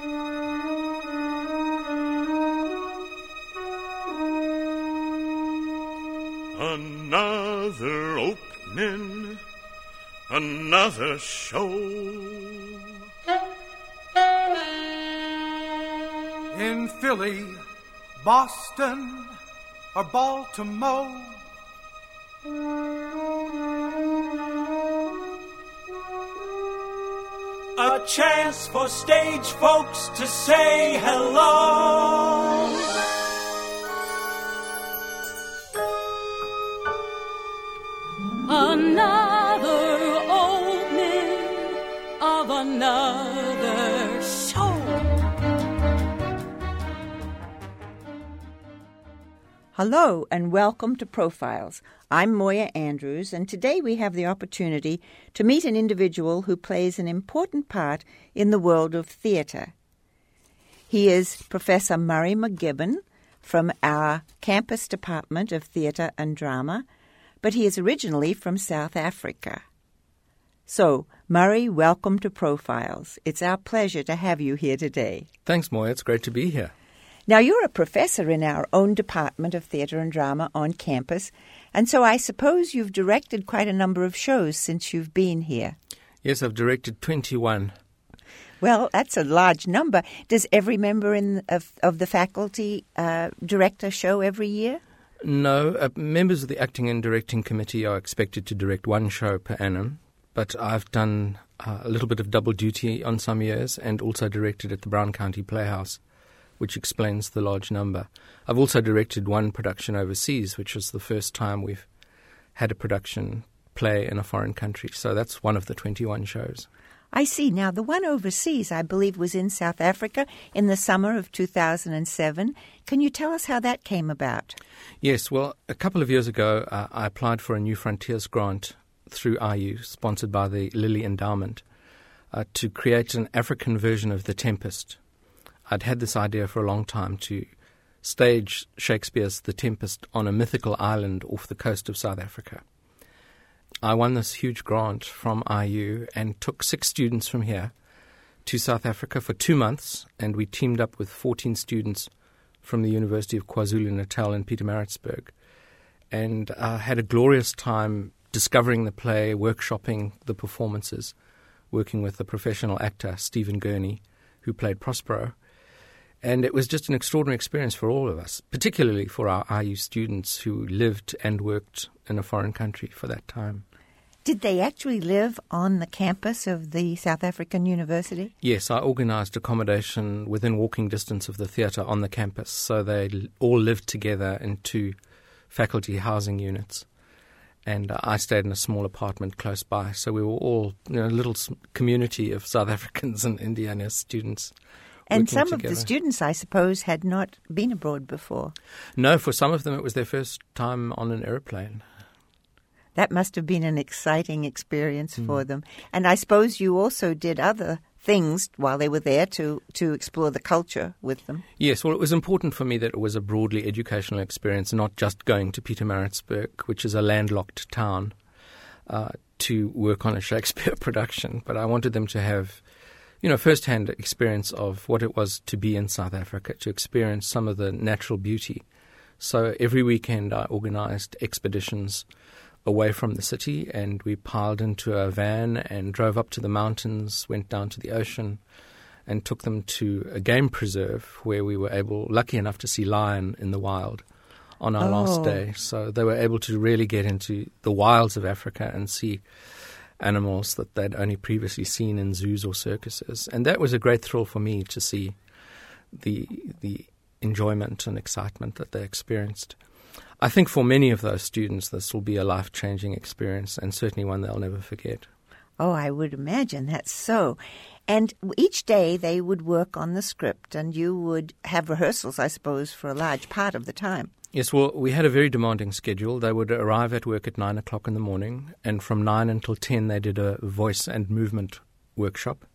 Another opening, another show. In Philly, Boston, or Baltimore, a chance for stage folks to say hello. Another opening of another show. Hello and welcome to Profiles. I'm Moya Andrews, and today we have the opportunity to meet an individual who plays an important part in the world of theatre. He is Professor Murray McGibbon from our campus Department of Theatre and Drama, but he is originally from South Africa. So, Murray, welcome to Profiles. It's our pleasure to have you here today. Thanks, Moya. It's great to be here. Now, you're a professor in our own Department of Theatre and Drama on campus, and so I suppose you've directed quite a number of shows since you've been here. Yes, I've directed 21. Well, that's a large number. Does every member of the faculty direct a show every year? No, members of the Acting and Directing Committee are expected to direct one show per annum, but I've done a little bit of double duty on some years and also directed at the Brown County Playhouse, which explains the large number. I've also directed one production overseas, which was the first time we've had a production play in a foreign country. So that's one of the 21 shows. I see. Now, the one overseas, I believe, was in South Africa in the summer of 2007. Can you tell us how that came about? Yes, well, a couple of years ago, I applied for a New Frontiers grant through IU, sponsored by the Lilly Endowment, to create an African version of The Tempest. I'd had this idea for a long time to stage Shakespeare's The Tempest on a mythical island off the coast of South Africa. I won this huge grant from IU and took 6 students from here to South Africa for 2 months, and we teamed up with 14 students from the University of KwaZulu-Natal in Pietermaritzburg, and had a glorious time discovering the play, workshopping the performances, working with the professional actor Stephen Gurney, who played Prospero. And it was just an extraordinary experience for all of us, particularly for our IU students who lived and worked in a foreign country for that time. Did they actually live on the campus of the South African University? Yes, I organised accommodation within walking distance of the theatre on the campus, so they all lived together in 2 faculty housing units. And I stayed in a small apartment close by, so we were all a little community of South Africans and Indiana students. And some of the students, I suppose, had not been abroad before. No, for some of them it was their first time on an aeroplane. That must have been an exciting experience for them. And I suppose you also did other things while they were there to explore the culture with them. Yes, well, it was important for me that it was a broadly educational experience, not just going to Pietermaritzburg, which is a landlocked town, to work on a Shakespeare production. But I wanted them to have first-hand experience of what it was to be in South Africa, to experience some of the natural beauty. So every weekend I organised expeditions away from the city, and we piled into a van and drove up to the mountains, went down to the ocean, and took them to a game preserve where we were lucky enough to see lion in the wild on our last day. So they were able to really get into the wilds of Africa and see animals that they'd only previously seen in zoos or circuses. And that was a great thrill for me to see the enjoyment and excitement that they experienced. I think for many of those students this will be a life-changing experience, and certainly one they'll never forget. Oh, I would imagine that's so. And each day they would work on the script, and you would have rehearsals, I suppose, for a large part of the time. Yes, well, we had a very demanding schedule. They would arrive at work at 9 o'clock in the morning, and from 9 until 10 they did a voice and movement workshop.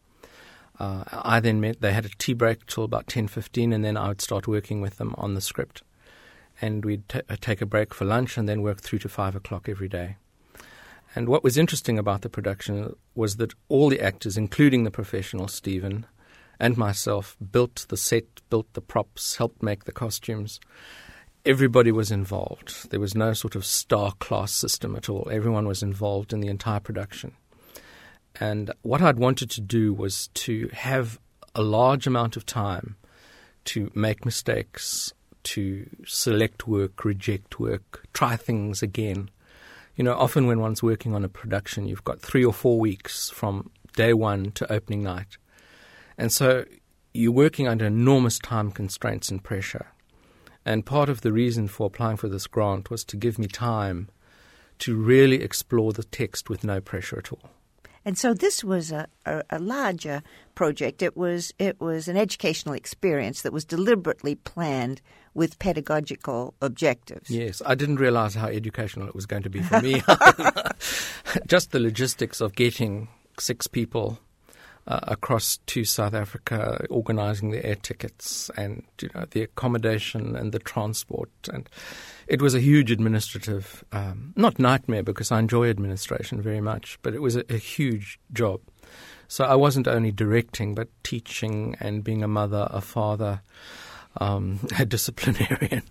I then they had a tea break till about 10:15, and then I would start working with them on the script. And we'd take a break for lunch and then work through to 5 o'clock every day. And what was interesting about the production was that all the actors, including the professional Stephen and myself built the set, built the props, helped make the costumes. Everybody was involved. There was no sort of star-class system at all. Everyone was involved in the entire production. And what I'd wanted to do was to have a large amount of time to make mistakes, to select work, reject work, try things again. You know, often when one's working on a production, you've got 3 or 4 weeks from day one to opening night. And so you're working under enormous time constraints and pressure. And part of the reason for applying for this grant was to give me time to really explore the text with no pressure at all. And so this was a larger project. It was an educational experience that was deliberately planned with pedagogical objectives. Yes, I didn't realize how educational it was going to be for me. Just the logistics of getting 6 people across to South Africa, organising the air tickets and the accommodation and the transport. And it was a huge administrative, not nightmare because I enjoy administration very much, but it was a huge job. So I wasn't only directing but teaching and being a mother, a father, a disciplinarian.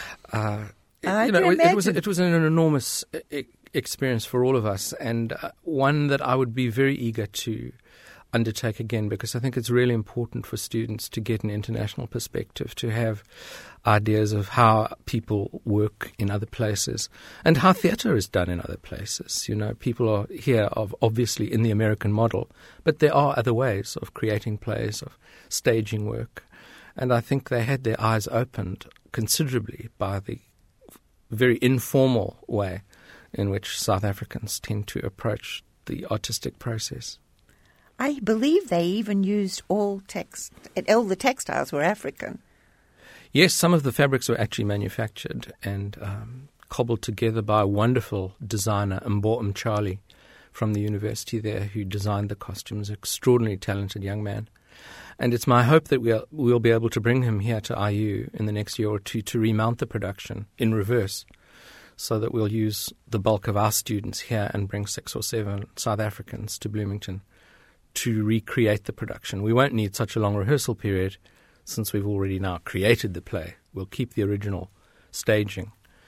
It was an enormous experience for all of us, and one that I would be very eager to undertake again, because I think it's really important for students to get an international perspective, to have ideas of how people work in other places and how theatre is done in other places. You know, people are here obviously in the American model, but there are other ways of creating plays, of staging work. And I think they had their eyes opened considerably by the very informal way in which South Africans tend to approach the artistic process. I believe they even used all the textiles were African. Yes, some of the fabrics were actually manufactured and cobbled together by a wonderful designer, Mbo Mchali, from the university there, who designed the costumes, extraordinarily talented young man. And it's my hope that we'll be able to bring him here to IU in the next year or two to remount the production in reverse, so that we'll use the bulk of our students here and bring 6 or 7 South Africans to Bloomington to recreate the production. We won't need such a long rehearsal period since we've already now created the play. We'll keep the original staging.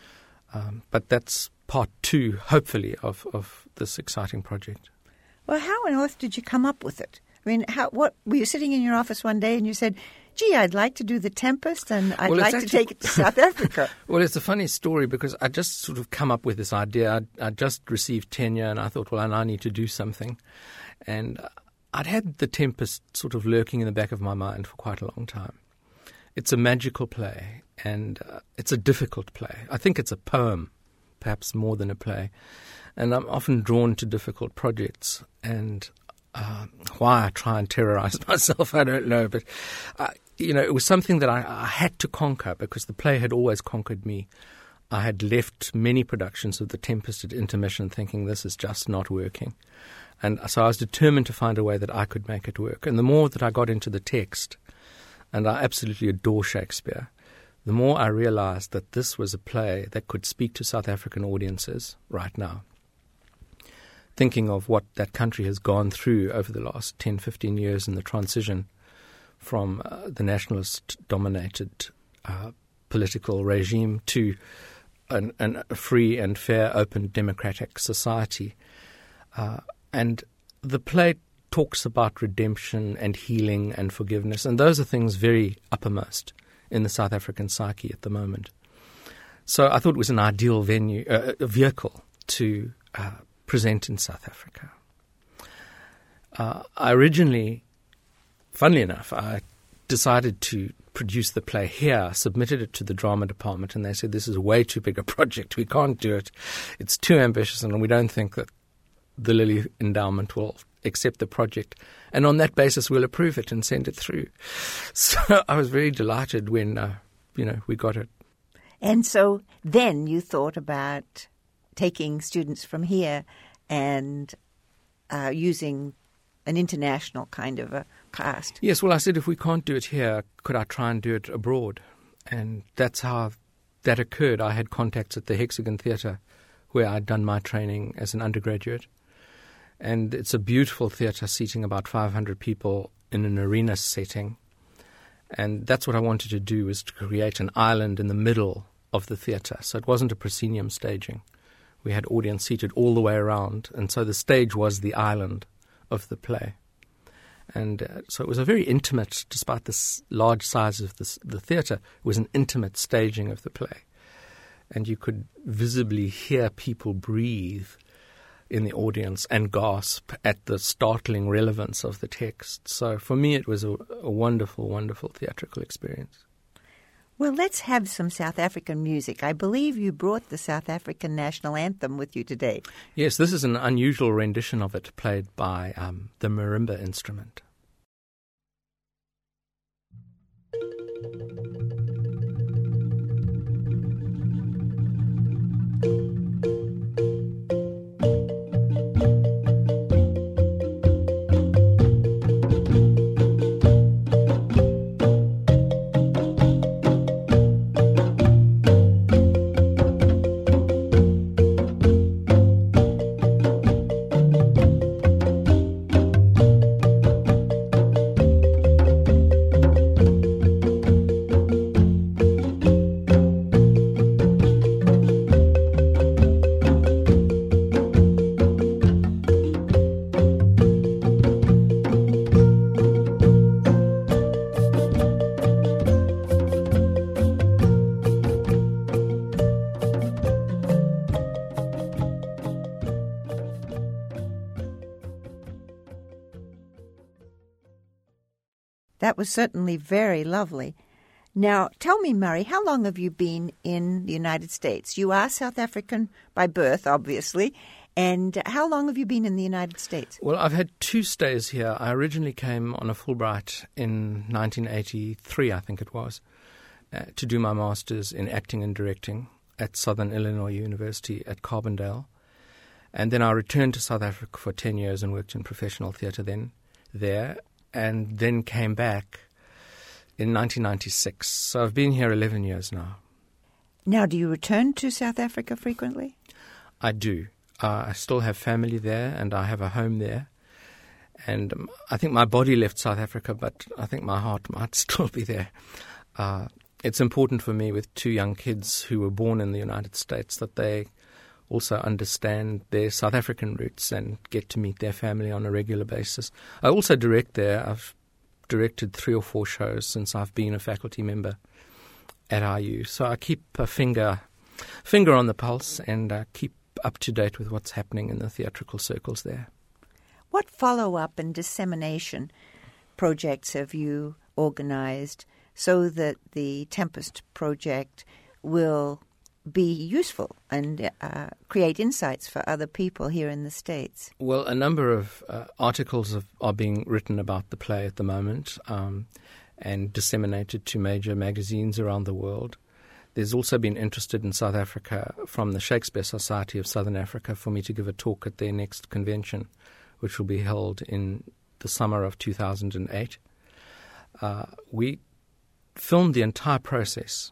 But that's part 2, hopefully, of this exciting project. Well, how on earth did you come up with it? I mean, what were you sitting in your office one day and you said, gee, I'd like to do The Tempest and I'd like to take it to South Africa? Well, it's a funny story because I just sort of come up with this idea. I just received tenure and I thought, well, I need to do something. And I'd had The Tempest sort of lurking in the back of my mind for quite a long time. It's a magical play and it's a difficult play. I think it's a poem, perhaps more than a play. And I'm often drawn to difficult projects, and why I try and terrorize myself, I don't know. But, it was something that I had to conquer because the play had always conquered me. I had left many productions of The Tempest at intermission thinking this is just not working. And so I was determined to find a way that I could make it work. And the more that I got into the text, and I absolutely adore Shakespeare, the more I realized that this was a play that could speak to South African audiences right now. Thinking of what that country has gone through over the last 10, 15 years in the transition from the nationalist-dominated political regime to a free and fair, open, democratic society. And the play talks about redemption and healing and forgiveness, and those are things very uppermost in the South African psyche at the moment. So I thought it was an ideal vehicle to present in South Africa. I originally, funnily enough, I decided to produce the play here, submitted it to the drama department, and they said, this is a way too big a project. We can't do it. It's too ambitious, and we don't think that the Lilly Endowment will accept the project. And on that basis, we'll approve it and send it through. So I was very delighted when, we got it. And so then you thought about taking students from here and using an international kind of a cast. Yes, well, I said if we can't do it here, could I try and do it abroad? And that's how that occurred. I had contacts at the Hexagon Theatre where I'd done my training as an undergraduate. And it's a beautiful theatre seating about 500 people in an arena setting. And that's what I wanted to do, was to create an island in the middle of the theatre. So it wasn't a proscenium staging. We had audience seated all the way around, and so the stage was the island of the play. And so it was a very intimate, despite the large size of the theatre, it was an intimate staging of the play. And you could visibly hear people breathe in the audience and gasp at the startling relevance of the text. So for me it was a wonderful, wonderful theatrical experience. Well, let's have some South African music. I believe you brought the South African national anthem with you today. Yes, this is an unusual rendition of it, played by the marimba instrument. That was certainly very lovely. Now, tell me, Murray, how long have you been in the United States? You are South African by birth, obviously. And how long have you been in the United States? Well, I've had 2 stays here. I originally came on a Fulbright in 1983, I think it was, to do my master's in acting and directing at Southern Illinois University at Carbondale. And then I returned to South Africa for 10 years and worked in professional theatre there, and then came back in 1996. So I've been here 11 years now. Now, do you return to South Africa frequently? I do. I still have family there, and I have a home there. And I think my body left South Africa, but I think my heart might still be there. It's important for me, with 2 young kids who were born in the United States, that they also understand their South African roots and get to meet their family on a regular basis. I also direct there. I've directed 3 or 4 shows since I've been a faculty member at IU. So I keep a finger on the pulse and keep up to date with what's happening in the theatrical circles there. What follow-up and dissemination projects have you organized so that the Tempest project will be useful and create insights for other people here in the States? Well, a number of articles are being written about the play at the moment and disseminated to major magazines around the world. There's also been interested in South Africa from the Shakespeare Society of Southern Africa for me to give a talk at their next convention, which will be held in the summer of 2008. We filmed the entire process.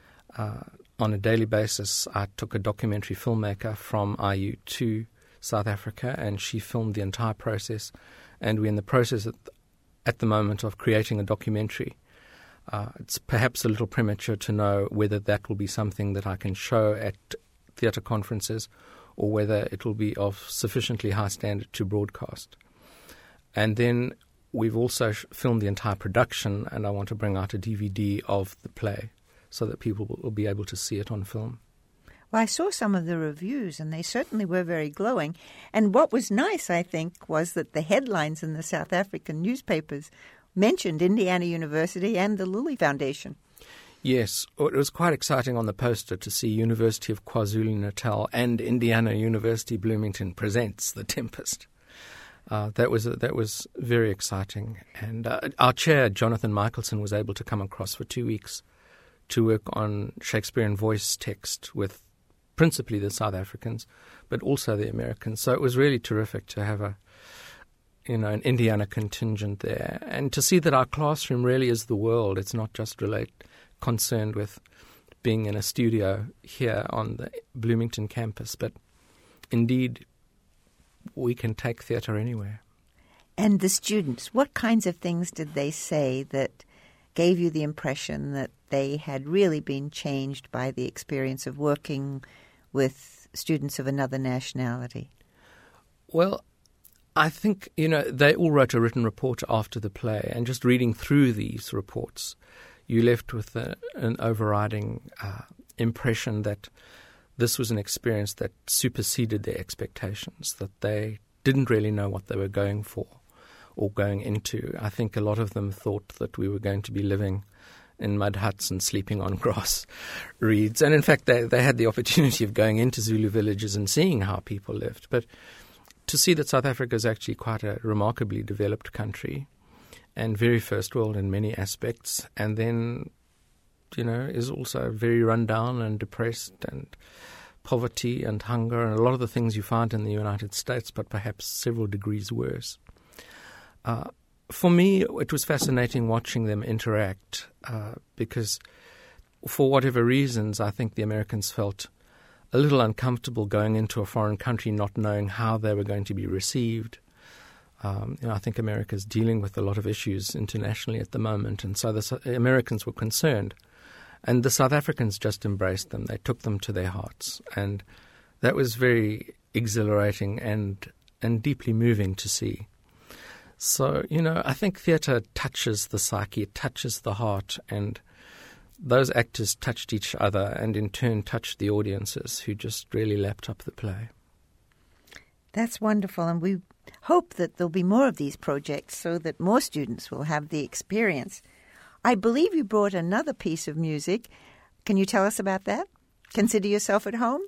On a daily basis, I took a documentary filmmaker from IU to South Africa, and she filmed the entire process. And we're in the process at the moment of creating a documentary. It's perhaps a little premature to know whether that will be something that I can show at theatre conferences or whether it will be of sufficiently high standard to broadcast. And then we've also filmed the entire production, and I want to bring out a DVD of the play, so that people will be able to see it on film. Well, I saw some of the reviews, and they certainly were very glowing. And what was nice, I think, was that the headlines in the South African newspapers mentioned Indiana University and the Lilly Foundation. Yes, it was quite exciting on the poster to see University of KwaZulu-Natal and Indiana University Bloomington presents The Tempest. That was very exciting. And our chair, Jonathan Michelson, was able to come across for 2 weeks to work on Shakespearean voice text with principally the South Africans, but also the Americans. So it was really terrific to have an Indiana contingent there, and to see that our classroom really is the world. It's not just concerned with being in a studio here on the Bloomington campus, but indeed we can take theatre anywhere. And the students, what kinds of things did they say that gave you the impression that they had really been changed by the experience of working with students of another nationality? Well, I think, they all wrote a written report after the play, and just reading through these reports, you left with an overriding impression that this was an experience that superseded their expectations, that they didn't really know what they were going for or going into. I think a lot of them thought that we were going to be living in mud huts and sleeping on grass reeds. And in fact, they had the opportunity of going into Zulu villages and seeing how people lived. But to see that South Africa is actually quite a remarkably developed country and very first world in many aspects, and then, is also very run down and depressed and poverty and hunger and a lot of the things you find in the United States, but perhaps several degrees worse. For me, it was fascinating watching them interact because for whatever reasons, I think the Americans felt a little uncomfortable going into a foreign country not knowing how they were going to be received. I think America's dealing with a lot of issues internationally at the moment, and so the Americans were concerned. And the South Africans just embraced them. They took them to their hearts. And that was very exhilarating and deeply moving to see. So, I think theatre touches the psyche, it touches the heart, and those actors touched each other and in turn touched the audiences who just really lapped up the play. That's wonderful, and we hope that there'll be more of these projects so that more students will have the experience. I believe you brought another piece of music. Can you tell us about that? Consider Yourself at Home?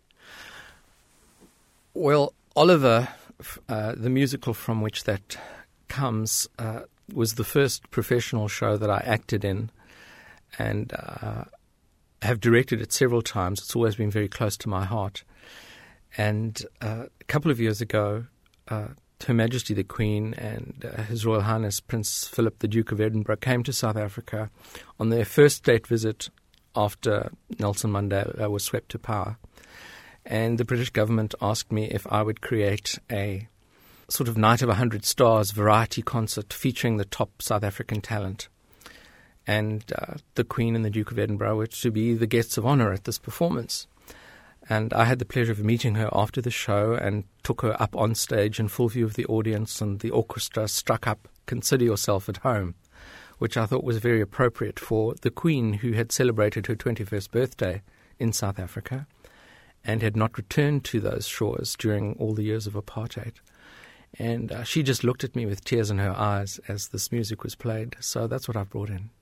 Well, Oliver, the musical from which that comes, was the first professional show that I acted in, and have directed it several times. It's always been very close to my heart. And a couple of years ago, Her Majesty the Queen and His Royal Highness Prince Philip the Duke of Edinburgh came to South Africa on their first state visit after Nelson Mandela was swept to power. And the British government asked me if I would create a sort of Night of 100 Stars variety concert featuring the top South African talent. And the Queen and the Duke of Edinburgh were to be the guests of honour at this performance. And I had the pleasure of meeting her after the show and took her up on stage in full view of the audience, and the orchestra struck up Consider Yourself at Home, which I thought was very appropriate for the Queen, who had celebrated her 21st birthday in South Africa and had not returned to those shores during all the years of apartheid. And she just looked at me with tears in her eyes as this music was played. So that's what I've brought in.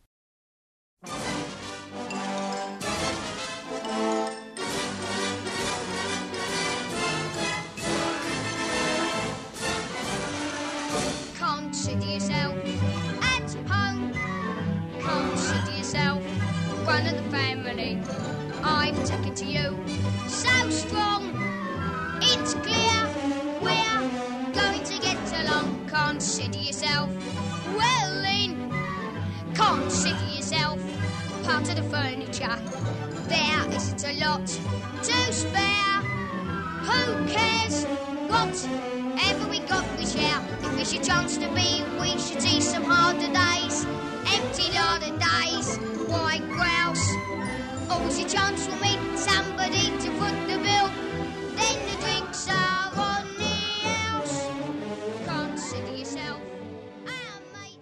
Consider yourself at home. Consider yourself one of the family. I've taken to you so strong. It's clear we're going to get along. Consider yourself well in. Consider yourself part of the furniture. There isn't a lot to spare. Who cares? Whatever we got, we share. If it's your chance to be, we should see some harder days. Empty harder days. Why grouse? Always a chance we'll meet somebody to foot the bill. Then the drinks are on the house. Consider yourself our mate.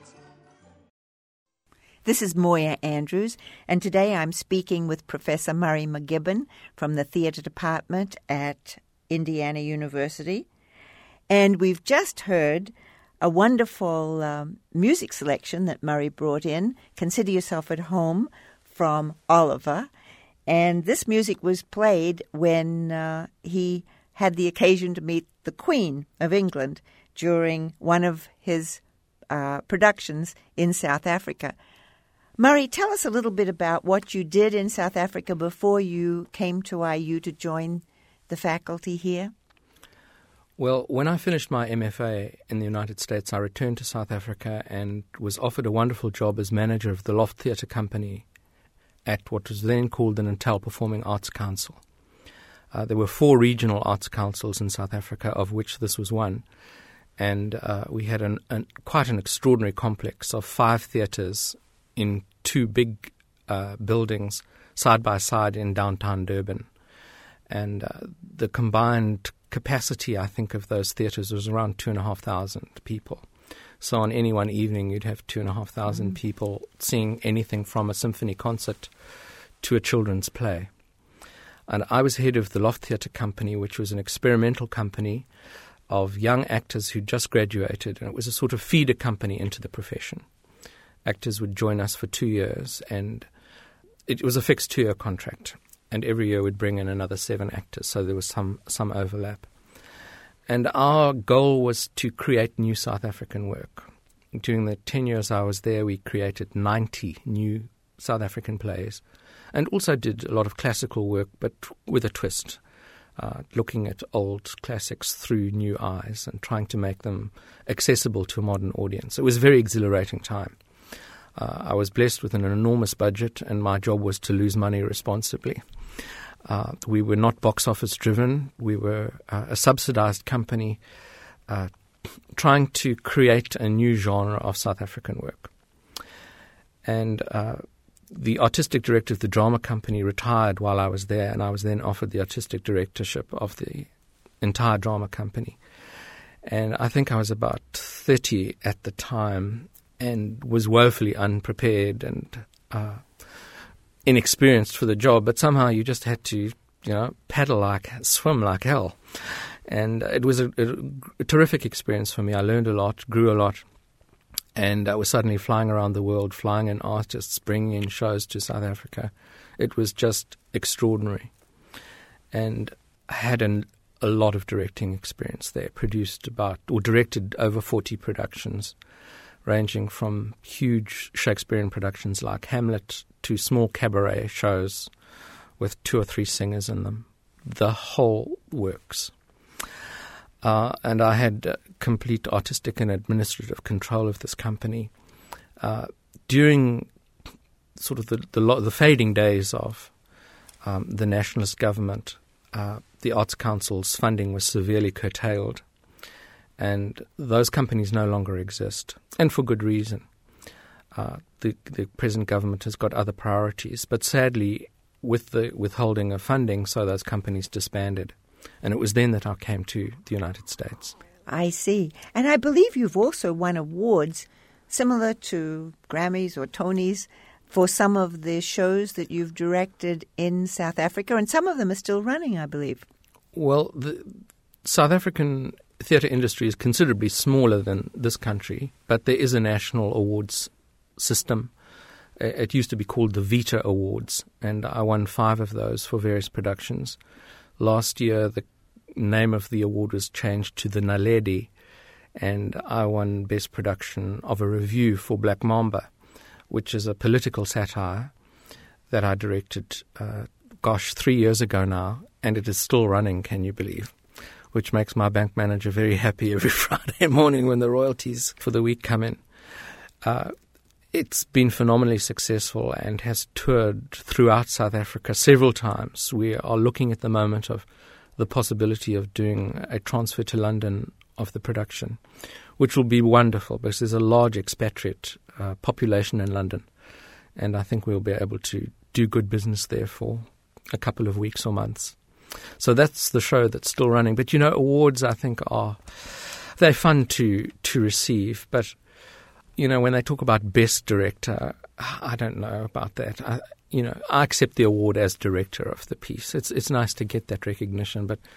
This is Moya Andrews, and today I'm speaking with Professor Murray McGibbon from the Theatre Department at Indiana University. And we've just heard a wonderful music selection that Murray brought in, Consider Yourself at Home, from Oliver. And this music was played when he had the occasion to meet the Queen of England during one of his productions in South Africa. Murray, tell us a little bit about what you did in South Africa before you came to IU to join the faculty here. Well, when I finished my MFA in the United States, I returned to South Africa and was offered a wonderful job as manager of the Loft Theatre Company at what was then called the Natal Performing Arts Council. There were 4 regional arts councils in South Africa, of which this was one. And we had quite an extraordinary complex of 5 theatres in 2 big buildings side by side in downtown Durban. And the combined capacity, I think, of those theatres was around 2,500 people. So on any one evening, you'd have 2,500 people seeing anything from a symphony concert to a children's play. And I was head of the Loft Theatre Company, which was an experimental company of young actors who just graduated, and it was a sort of feeder company into the profession. Actors would join us for 2 years, and it was a fixed 2-year contract, and every year would bring in another 7 actors, so there was some overlap. And our goal was to create new South African work. During the 10 years I was there, we created 90 new South African plays, and also did a lot of classical work, but with a twist, looking at old classics through new eyes and trying to make them accessible to a modern audience. It was a very exhilarating time. I was blessed with an enormous budget, and my job was to lose money responsibly. We were not box office driven. We were a subsidized company trying to create a new genre of South African work. And the artistic director of the drama company retired while I was there, and I was then offered the artistic directorship of the entire drama company. And I think I was about 30 at the time and was woefully unprepared and inexperienced for the job, but somehow you just had to, swim like hell. And it was a terrific experience for me. I learned a lot, grew a lot, and I was suddenly flying around the world, flying in artists, bringing in shows to South Africa. It was just extraordinary. And I had a lot of directing experience there, directed over 40 productions, ranging from huge Shakespearean productions like Hamlet to small cabaret shows with 2 or 3 singers in them. The whole works. And I had complete artistic and administrative control of this company. During sort of the fading days of the nationalist government, the Arts Council's funding was severely curtailed, and those companies no longer exist, and for good reason. The present government has got other priorities, but sadly, with the withholding of funding, so those companies disbanded. And it was then that I came to the United States. I see. And I believe you've also won awards similar to Grammys or Tonys for some of the shows that you've directed in South Africa, and some of them are still running, I believe. Well, the South African theatre industry is considerably smaller than this country, but there is a national awards system. It used to be called the Vita Awards, and I won 5 of those for various productions. Last year, the name of the award was changed to the Naledi, and I won Best Production of a Review for Black Mamba, which is a political satire that I directed, 3 years ago now, and it is still running, can you believe? Which makes my bank manager very happy every Friday morning when the royalties for the week come in. It's been phenomenally successful and has toured throughout South Africa several times. We are looking at the moment of the possibility of doing a transfer to London of the production, which will be wonderful because there's a large expatriate population in London, and I think we'll be able to do good business there for a couple of weeks or months. So that's the show that's still running. But, awards I think they're fun to receive, but when they talk about Best Director, I don't know about that. I accept the award as director of the piece. It's nice to get that recognition, but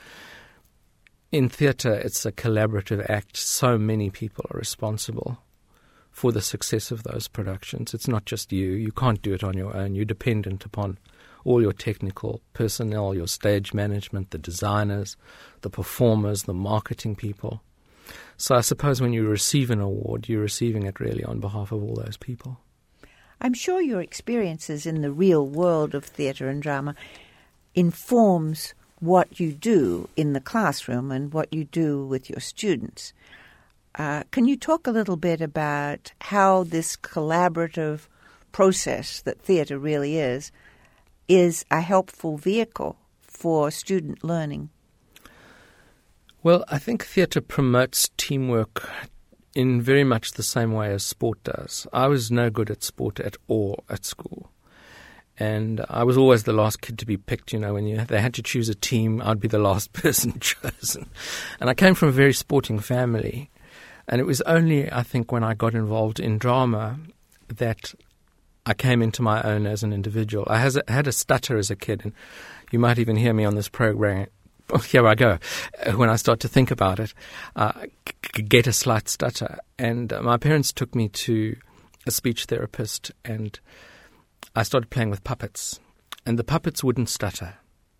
in theatre, it's a collaborative act. So many people are responsible for the success of those productions. It's not just you. You can't do it on your own. You're dependent upon all your technical personnel, your stage management, the designers, the performers, the marketing people. So I suppose when you receive an award, you're receiving it really on behalf of all those people. I'm sure your experiences in the real world of theatre and drama informs what you do in the classroom and what you do with your students. Can you talk a little bit about how this collaborative process that theatre really is a helpful vehicle for student learning? Well, I think theatre promotes teamwork in very much the same way as sport does. I was no good at sport at all at school. And I was always the last kid to be picked. When they had to choose a team, I'd be the last person chosen. And I came from a very sporting family. And it was only, I think, when I got involved in drama that I came into my own as an individual. I had a stutter as a kid, and you might even hear me on this program. Oh, here I go. When I start to think about it, get a slight stutter. And my parents took me to a speech therapist, and I started playing with puppets. And the puppets wouldn't stutter.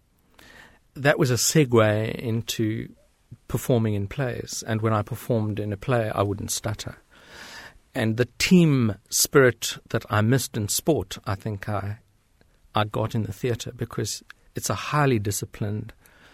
That was a segue into performing in plays. And when I performed in a play, I wouldn't stutter. And the team spirit that I missed in sport, I think I got in the theatre, because it's a highly disciplined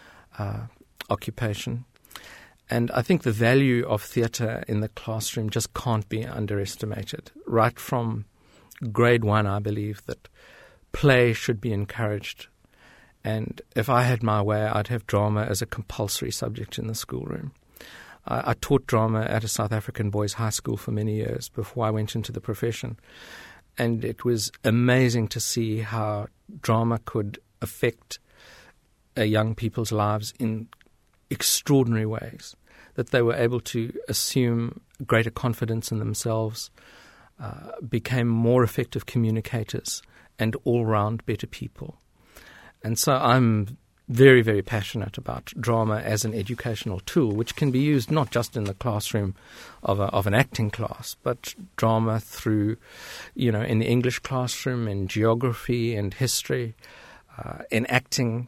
occupation. And I think the value of theatre in the classroom just can't be underestimated. Right from grade 1, I believe that play should be encouraged. And if I had my way, I'd have drama as a compulsory subject in the schoolroom. I taught drama at a South African boys' high school for many years before I went into the profession. And it was amazing to see how drama could affect young people's lives in extraordinary ways, that they were able to assume greater confidence in themselves, became more effective communicators, and all-round better people. And so I'm very, very passionate about drama as an educational tool, which can be used not just in the classroom of an acting class, but drama through, in the English classroom, in geography and history, in acting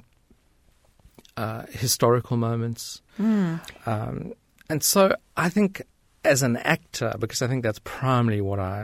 historical moments. And so I think as an actor, because I think that's primarily what I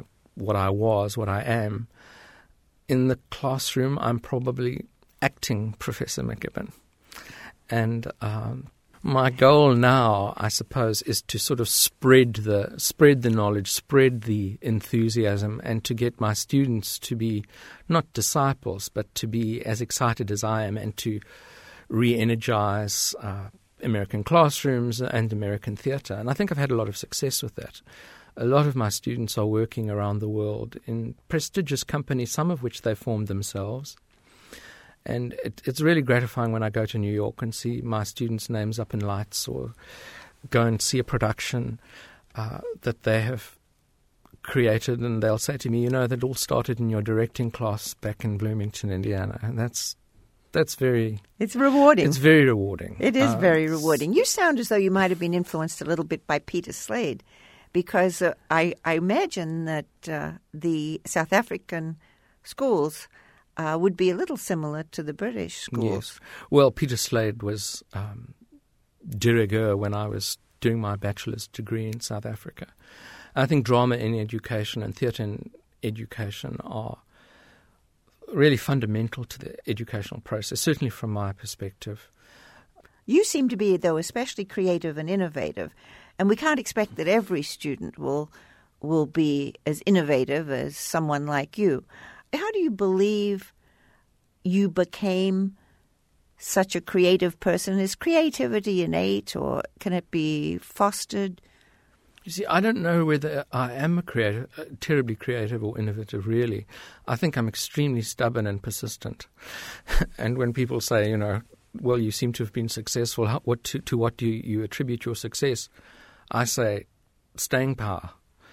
am, in the classroom I'm probably acting Professor McGibbon. And my goal now, I suppose, is to sort of spread the knowledge, spread the enthusiasm, and to get my students to be not disciples, but to be as excited as I am, and to re-energize American classrooms and American theatre. And I think I've had a lot of success with that. A lot of my students are working around the world in prestigious companies, some of which they formed themselves. And it's really gratifying when I go to New York and see my students' names up in lights, or go and see a production that they have created, and they'll say to me, that all started in your directing class back in Bloomington, Indiana. And that's very... It's rewarding. It's very rewarding. It is very rewarding. You sound as though you might have been influenced a little bit by Peter Slade, because I imagine that the South African schools would be a little similar to the British schools. Yes. Well, Peter Slade was de rigueur when I was doing my bachelor's degree in South Africa. I think drama in education and theatre in education are really fundamental to the educational process, certainly from my perspective. You seem to be, though, especially creative and innovative, and we can't expect that every student will be as innovative as someone like you. How do you believe you became such a creative person? Is creativity innate, or can it be fostered? You see, I don't know whether I am terribly creative or innovative, really. I think I'm extremely stubborn and persistent. And when people say, well, you seem to have been successful, to what do you attribute your success? I say staying power,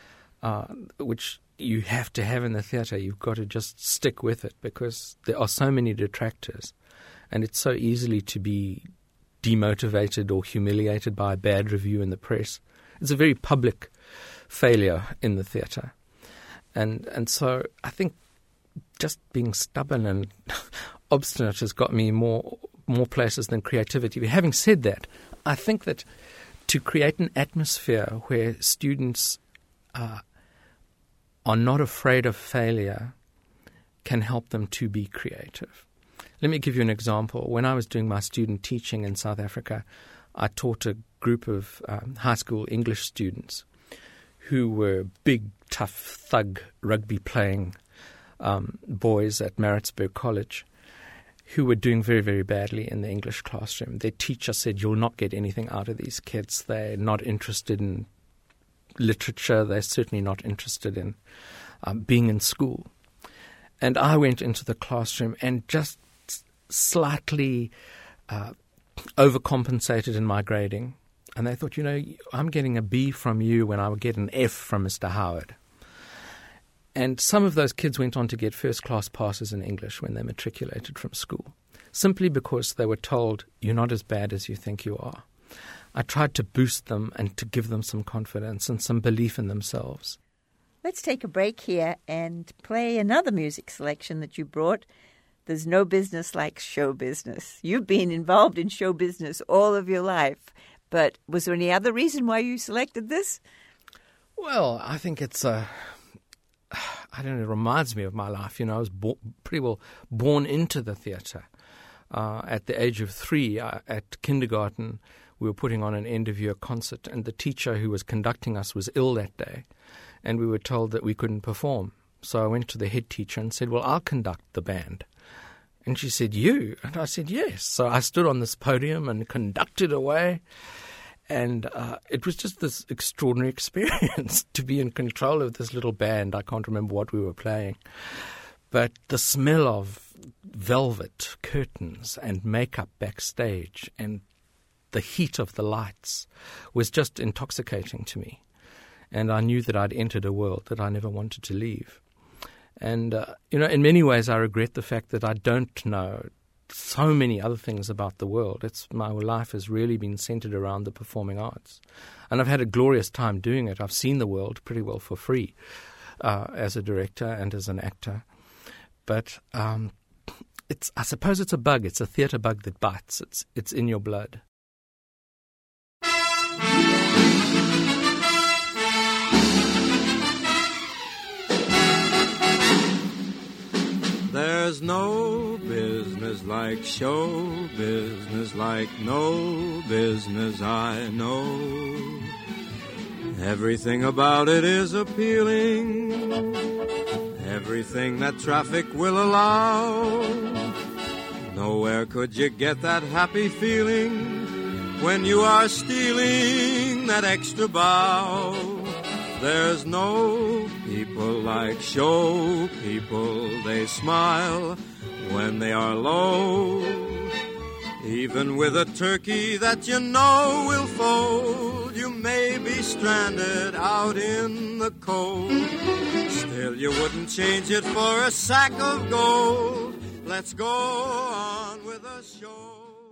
which you have to have in the theatre. You've got to just stick with it, because there are so many detractors, and it's so easily to be demotivated or humiliated by a bad review in the press. It's a very public failure in the theatre. And so I think just being stubborn and obstinate has got me more places than creativity. But having said that, I think that to create an atmosphere where students are not afraid of failure can help them to be creative. Let me give you an example. When I was doing my student teaching in South Africa, I taught a group of high school English students who were big, tough, thug, rugby-playing boys at Maritzburg College, who were doing very, very badly in the English classroom. Their teacher said, "You'll not get anything out of these kids. They're not interested in literature. They're certainly not interested in being in school." And I went into the classroom and just slightly overcompensated in my grading. And they thought, I'm getting a B from you when I would get an F from Mr. Howard. And some of those kids went on to get first-class passes in English when they matriculated from school, simply because they were told, "You're not as bad as you think you are." I tried to boost them and to give them some confidence and some belief in themselves. Let's take a break here and play another music selection that you brought. There's no business like show business. You've been involved in show business all of your life, but was there any other reason why you selected this? Well, I think it's it reminds me of my life. I was pretty well born into the theatre. At the age of 3, at kindergarten, we were putting on an end-of-year concert, and the teacher who was conducting us was ill that day, and we were told that we couldn't perform. So I went to the head teacher and said, "Well, I'll conduct the band." And she said, "You?" And I said, "Yes." So I stood on this podium and conducted away. And it was just this extraordinary experience to be in control of this little band. I can't remember what we were playing. But the smell of velvet curtains and makeup backstage and the heat of the lights was just intoxicating to me. And I knew that I'd entered a world that I never wanted to leave. And, in many ways I regret the fact that I don't know so many other things about the world. My life has really been centered around the performing arts. And I've had a glorious time doing it. I've seen the world pretty well for free as a director and as an actor. But I suppose it's a bug. It's a theatre bug that bites. It's in your blood. There's no business like show business, like no business I know. Everything about it is appealing, everything that traffic will allow. Nowhere could you get that happy feeling when you are stealing that extra bow. There's no people like show people. They smile when they are low. Even with a turkey that you know will fold, you may be stranded out in the cold. Still you wouldn't change it for a sack of gold. Let's go on with the show.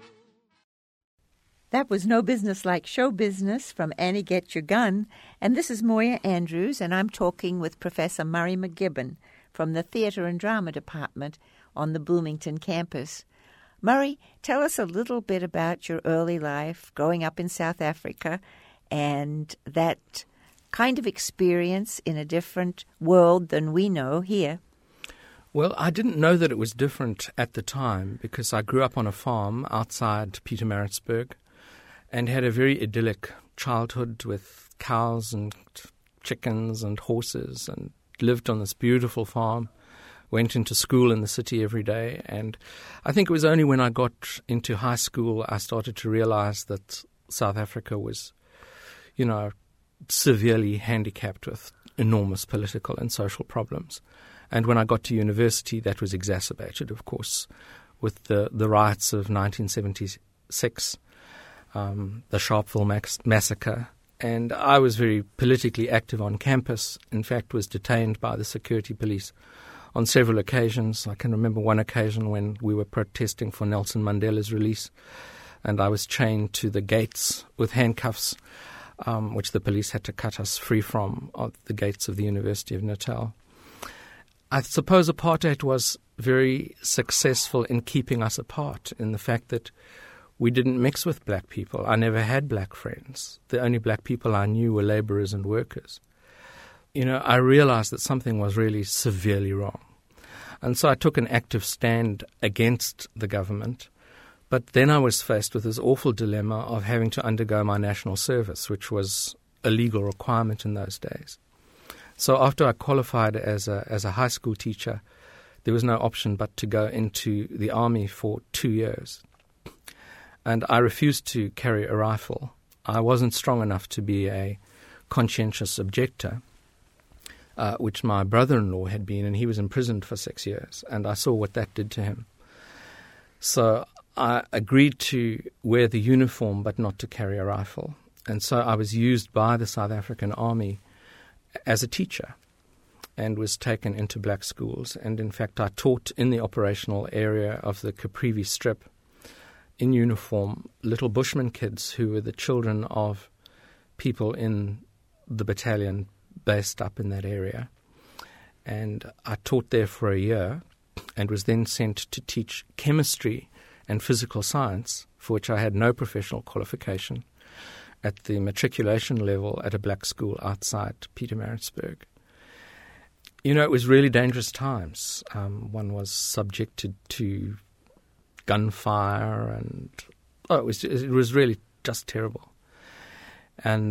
That was No Business Like Show Business from Annie Get Your Gun. And this is Moya Andrews, and I'm talking with Professor Murray McGibbon from the Theatre and Drama Department on the Bloomington campus. Murray, tell us a little bit about your early life growing up in South Africa and that kind of experience in a different world than we know here. Well, I didn't know that it was different at the time because I grew up on a farm outside Pietermaritzburg and had a very idyllic childhood with cows and chickens and horses and lived on this beautiful farm, went into school in the city every day. And I think it was only when I got into high school I started to realize that South Africa was, severely handicapped with enormous political and social problems. And when I got to university, that was exacerbated, of course, with the riots of 1976, the Sharpeville massacre. And I was very politically active on campus, in fact was detained by the security police on several occasions. I can remember one occasion when we were protesting for Nelson Mandela's release, and I was chained to the gates with handcuffs, which the police had to cut us free from at the gates of the University of Natal. I suppose apartheid was very successful in keeping us apart in the fact that we didn't mix with black people. I never had black friends. The only black people I knew were laborers and workers. I realized that something was really severely wrong. And so I took an active stand against the government. But then I was faced with this awful dilemma of having to undergo my national service, which was a legal requirement in those days. So after I qualified as a high school teacher, there was no option but to go into the army for 2 years. And I refused to carry a rifle. I wasn't strong enough to be a conscientious objector, which my brother-in-law had been, and he was imprisoned for 6 years, and I saw what that did to him. So I agreed to wear the uniform but not to carry a rifle. And so I was used by the South African Army as a teacher and was taken into black schools. And in fact, I taught in the operational area of the Caprivi Strip in uniform little bushman kids who were the children of people in the battalion based up in that area. And I taught there for a year and was then sent to teach chemistry and physical science, for which I had no professional qualification, at the matriculation level at a black school outside Pietermaritzburg. You know, it was really dangerous times. One was subjected to gunfire and it was really just terrible. And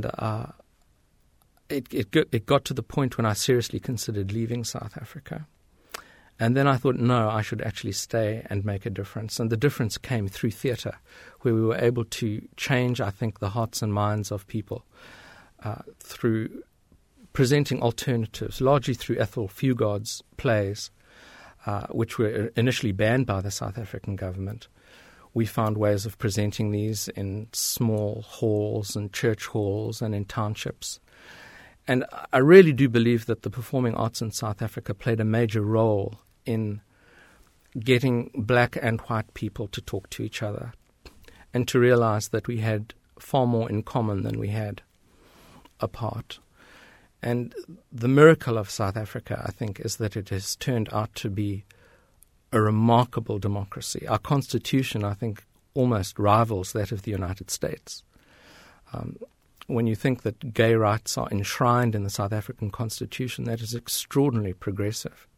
it got to the point when I seriously considered leaving South Africa. And then I thought, no, I should actually stay and make a difference. And the difference came through theatre, where we were able to change, I think, the hearts and minds of people through presenting alternatives, largely through Ethel Fugard's plays, which were initially banned by the South African government. We found ways of presenting these in small halls and church halls and in townships. And I really do believe that the performing arts in South Africa played a major role in getting black and white people to talk to each other and to realize that we had far more in common than we had apart. And the miracle of South Africa, I think, is that it has turned out to be a remarkable democracy. Our constitution, I think, almost rivals that of the United States. When you think that gay rights are enshrined in the South African constitution, that is extraordinarily progressive.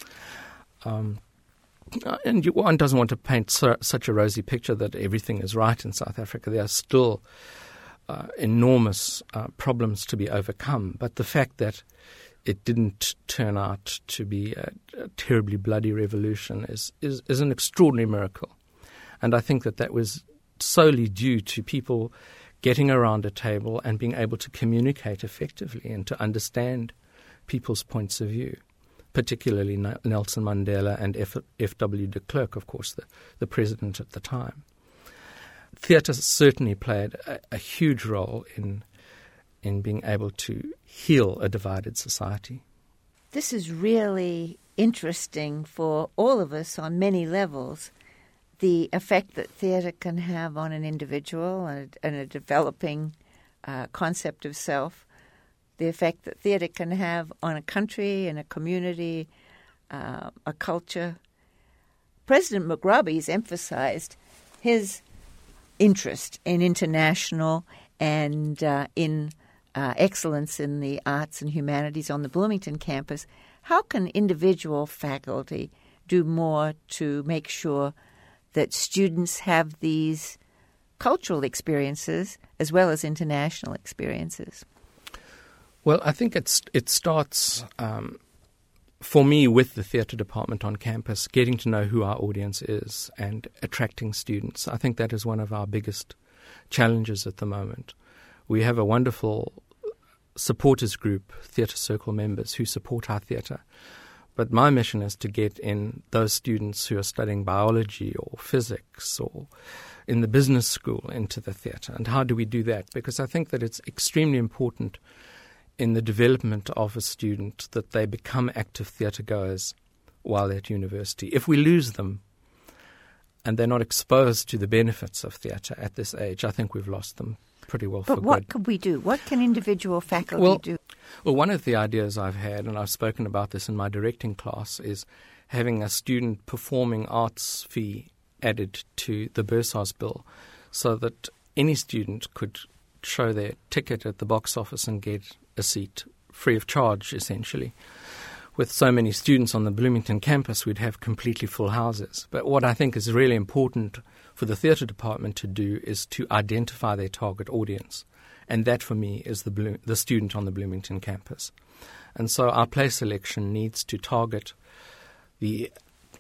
And one doesn't want to paint such a rosy picture that everything is right in South Africa. There are still enormous problems to be overcome. But the fact that it didn't turn out to be a terribly bloody revolution is an extraordinary miracle. And I think that was solely due to people getting around a table and being able to communicate effectively and to understand people's points of view, particularly Nelson Mandela and F.W. de Klerk, of course, the president at the time. Theatre certainly played a huge role in being able to heal a divided society. This is really interesting for all of us on many levels, the effect that theatre can have on an individual and a developing concept of self, the effect that theatre can have on a country and a community, a culture. President Mugabe has emphasized his interest in international and in excellence in the arts and humanities on the Bloomington campus. How can individual faculty do more to make sure that students have these cultural experiences as well as international experiences? Well, I think it starts, for me, with the theatre department on campus, getting to know who our audience is and attracting students. I think that is one of our biggest challenges at the moment. We have a wonderful supporters group, Theatre Circle members, who support our theatre. But my mission is to get in those students who are studying biology or physics or in the business school into the theatre. And how do we do that? Because I think that it's extremely important in the development of a student that they become active theatre goers while they're at university. If we lose them and they're not exposed to the benefits of theatre at this age, I think we've lost them pretty well for good. But what could we do? What can individual faculty do? Well, one of the ideas I've had, and I've spoken about this in my directing class, is having a student performing arts fee added to the Bursars bill so that any student could show their ticket at the box office and get a seat free of charge, essentially. With so many students on the Bloomington campus, we'd have completely full houses. But what I think is really important for the theatre department to do is to identify their target audience. And that, for me, is the student on the Bloomington campus. And so our play selection needs to target the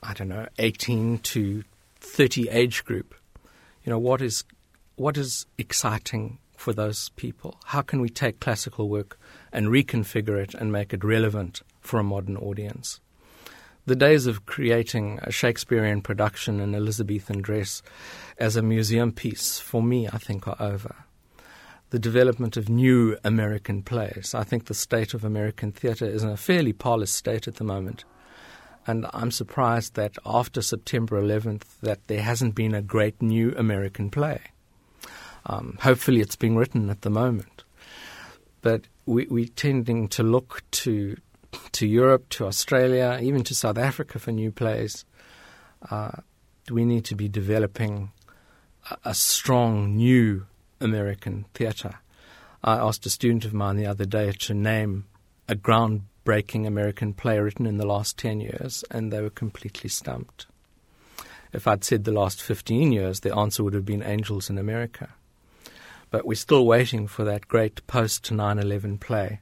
18 to 30 age group. What is exciting for those people? How can we take classical work and reconfigure it and make it relevant for a modern audience? The days of creating a Shakespearean production in Elizabethan dress as a museum piece, for me, I think, are over. The development of new American plays. I think the state of American theatre is in a fairly parlous state at the moment. And I'm surprised that after September 11th that there hasn't been a great new American play. Hopefully it's being written at the moment. But we're tending to look to Europe, to Australia, even to South Africa for new plays. We need to be developing a strong new American theatre. I asked a student of mine the other day to name a groundbreaking American play written in the last 10 years, and they were completely stumped. If I'd said the last 15 years, the answer would have been Angels in America. But we're still waiting for that great post-9/11 play.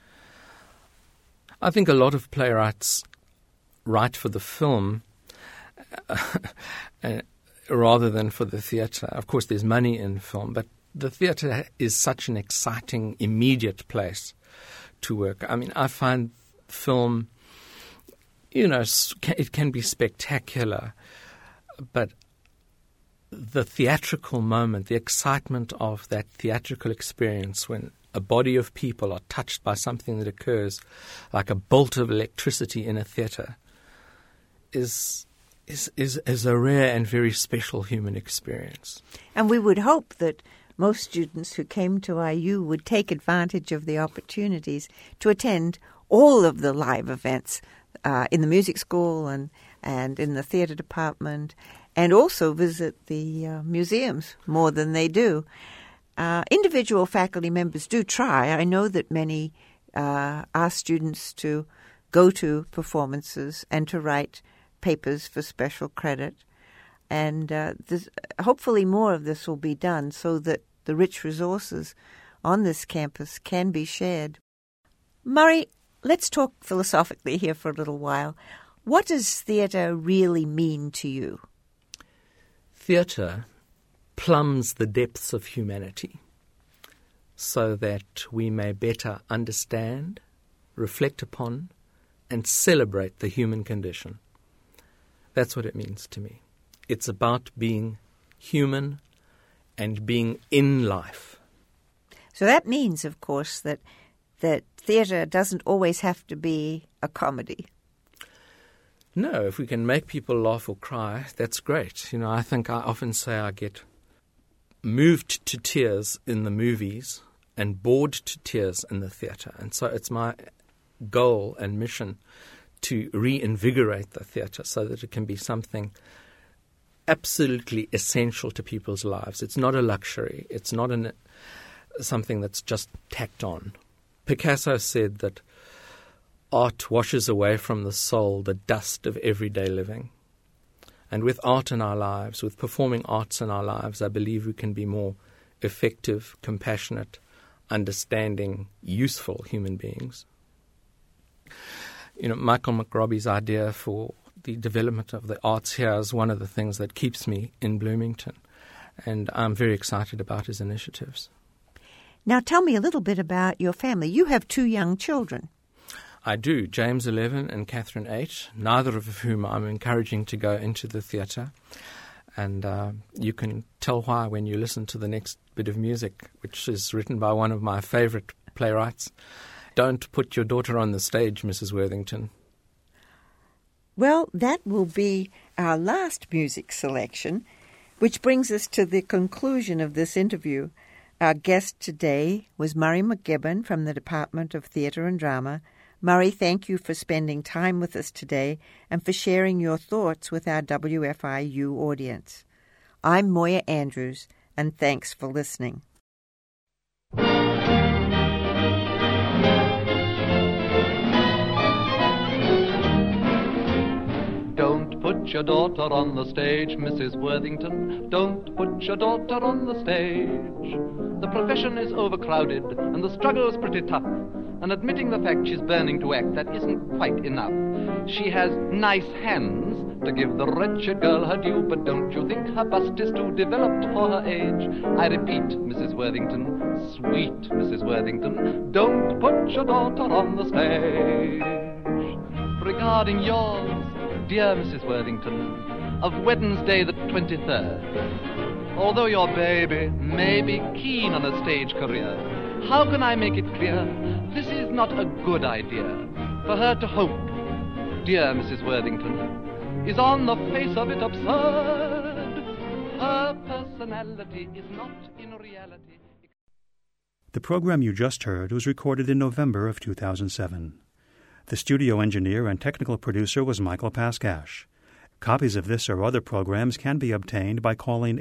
I think a lot of playwrights write for the film rather than for the theatre. Of course, there's money in film, but the theatre is such an exciting, immediate place to work. I mean, I find film, it can be spectacular, but the theatrical moment, the excitement of that theatrical experience when a body of people are touched by something that occurs like a bolt of electricity in a theatre is a rare and very special human experience. And we would hope that most students who came to IU would take advantage of the opportunities to attend all of the live events in the music school and in the theatre department, and also visit the museums more than they do. Individual faculty members do try. I know that many ask students to go to performances and to write papers for special credit. And hopefully more of this will be done so that the rich resources on this campus can be shared. Murray, let's talk philosophically here for a little while. What does theatre really mean to you? Theatre plumbs the depths of humanity so that we may better understand, reflect upon, and celebrate the human condition. That's what it means to me. It's about being human and being in life. So that means, of course, that theatre doesn't always have to be a comedy. No, if we can make people laugh or cry, that's great. I think I often say I get moved to tears in the movies and bored to tears in the theatre. And so it's my goal and mission to reinvigorate the theatre so that it can be something absolutely essential to people's lives. It's not a luxury. It's not something that's just tacked on. Picasso said that art washes away from the soul the dust of everyday living. And with art in our lives, with performing arts in our lives, I believe we can be more effective, compassionate, understanding, useful human beings. Michael McRobbie's idea for the development of the arts here is one of the things that keeps me in Bloomington. And I'm very excited about his initiatives. Now tell me a little bit about your family. You have 2 young children. I do, James 11 and Catherine 8, neither of whom I'm encouraging to go into the theatre. And you can tell why when you listen to the next bit of music, which is written by one of my favourite playwrights. Don't put your daughter on the stage, Mrs. Worthington. Well, that will be our last music selection, which brings us to the conclusion of this interview. Our guest today was Murray McGibbon from the Department of Theatre and Drama. Murray, thank you for spending time with us today and for sharing your thoughts with our WFIU audience. I'm Moya Andrews, and thanks for listening. Don't put your daughter on the stage, Mrs. Worthington. Don't put your daughter on the stage. The profession is overcrowded and the struggle's pretty tough. And admitting the fact she's burning to act, that isn't quite enough. She has nice hands to give the wretched girl her due, but don't you think her bust is too developed for her age? I repeat, Mrs. Worthington, sweet Mrs. Worthington, don't put your daughter on the stage. Regarding yours, dear Mrs. Worthington, of Wednesday the 23rd, although your baby may be keen on a stage career, how can I make it clear this is not a good idea for her to hope, dear Mrs. Worthington, is on the face of it absurd. Her personality is not in reality. The program you just heard was recorded in November of 2007. The studio engineer and technical producer was Michael Paskash. Copies of this or other programs can be obtained by calling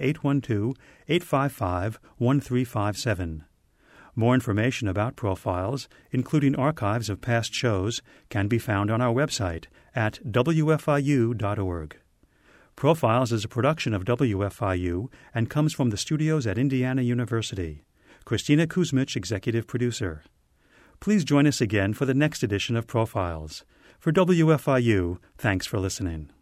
812-855-1357. More information about Profiles, including archives of past shows, can be found on our website at wfiu.org. Profiles is a production of WFIU and comes from the studios at Indiana University. Christina Kuzmich, executive producer. Please join us again for the next edition of Profiles. For WFIU, thanks for listening.